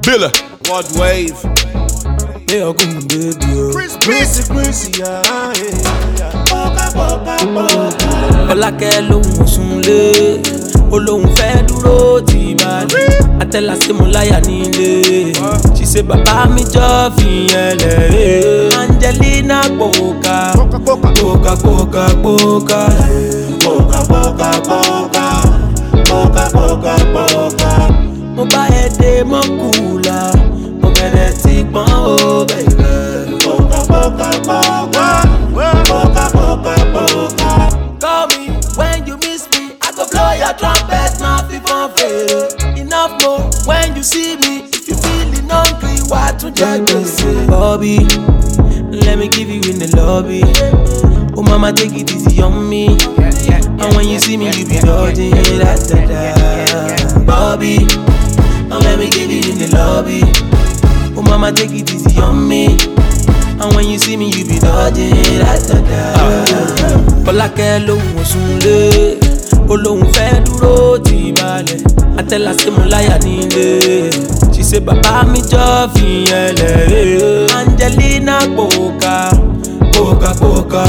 Villa. What wave? Yeah, come baby. Chrissy, yeah. Ọlákẹ́ lóhùn sunlé, olóhùn fẹ́ dúró tì bàjẹ́. Àtẹ̀là sí mo láyà nílé. She say bàbá mi jọ fìyẹn lẹ̀. Angelina Poka, Poka. Mo bá ẹ dé mọ́kùlà, mo bẹ̀rẹ̀ tí pọ́n ó bẹ̀rẹ̀. Call me when you miss me, I go blow your trumpet, nothing for fail. Enough more when you see me, if you feeling hungry, why to check this? Bobby, let me give you in the lobby. Oh mama, take it easy on me. And when you see me, you be dodging that. Bobby, and let me give you in the lobby. Oh mama, take it easy on me. And when you see me, you be dodging that. Ọlákẹ́ lóhùn sunlé, olóhùn fẹ́ dúró tì balẹ̀. Àtẹ̀là sí mo láyà nílé. She say bàbá mi jọ fìyẹn lẹ̀. Angelina Poka, Poka.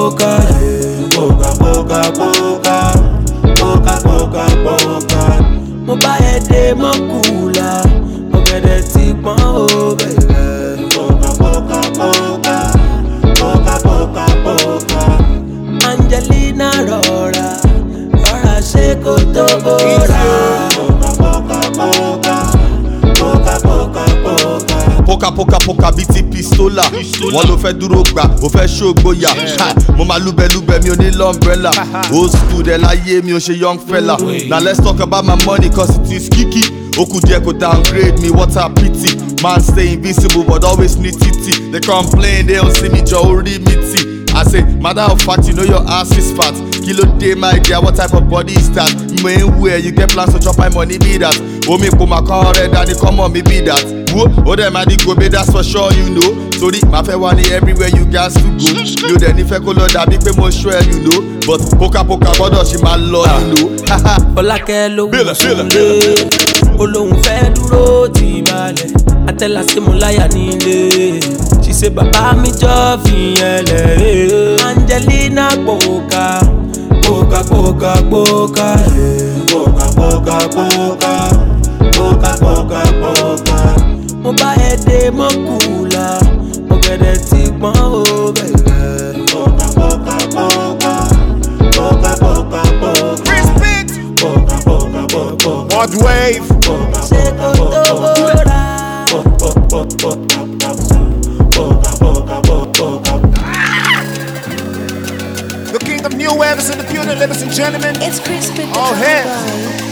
Mo bá ẹ dé mọ́kùlà, mo bẹ̀rẹ̀ tí pọ́n ó bẹ̀rẹ̀. Angelina rọra ṣe kó tó bóra. Poka bíi ti pistola. Wọ́n ló fẹ́ dúró gbà, ó fẹ́ ṣògbóyà. Mo máa lúbẹ̀lúbẹ̀ mi ò ní l'umbrella. Old school dẹ̀ láyé mi ò ṣe young fella. Now let's talk about my money cause it is kiki. Ó kù díẹ̀ kó downgrade me, what a pity. Man stay invisible but always need titi. They complain, they don't see me, jọ orí mi tì. I say, matter of fact, you know your ass is fat. Kilo day, my dear, what type of body is that? Where you get plans to chop my money, be that. Oh, me put my car red, daddy, come on, me be that. Oh, them I go be, that's for sure, you know. Sorry, my fair one everywhere you got to go. You then if I call that big pay more sure, you know. But Poka, what does she my lord, you know? Ọlákẹ́ lóhùn sunlé, olóhùn fẹ́ dúró tì balẹ̀. Àtẹ̀là sí mo láyà nílé. She say bàbá mi jọ fìyẹn lẹ̀. Angelina Poka, Poka. Mo bá ẹ dé mọ́kùlà, mo bẹ̀rẹ̀ tí pọ́n ó bẹ̀rẹ̀. What wave? Ṣé kó tó bóra? The king of new waves in the building, ladies and gentlemen. It's Chris Pitt. All hands.